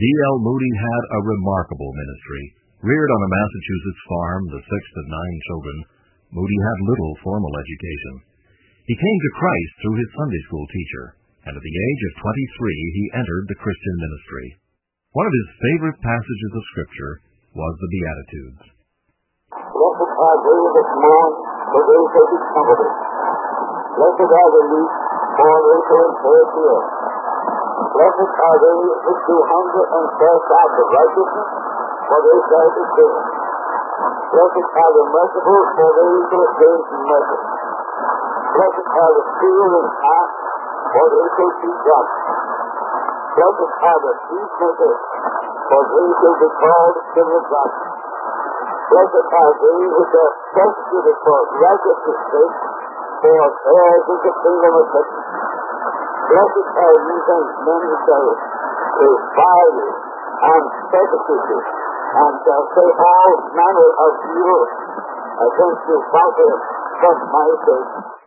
D.L. Moody had a remarkable ministry. Reared on a Massachusetts farm, the sixth of 9 children, Moody had little formal education. He came to Christ through his Sunday school teacher, and at the age of 23 he entered the Christian ministry. One of his favorite passages of Scripture was the Beatitudes. Blessed are they that mourn, for they shall be comforted. Blessed are the meek, for they shall inherit the earth. Blessed are they which do hunger and thirst after righteousness, for they shall be filled. Blessed are the merciful, for they shall obtain mercy. Blessed are the pure in heart, for they shall see God. Blessed are the peacemakers, for they shall be called children of God. Blessed are they which are persecuted for righteousness' sake, for theirs is the kingdom of heaven. Blessed are ye when men shall revile you and persecute you, and shall say all manner of evil against you falsely from my sake.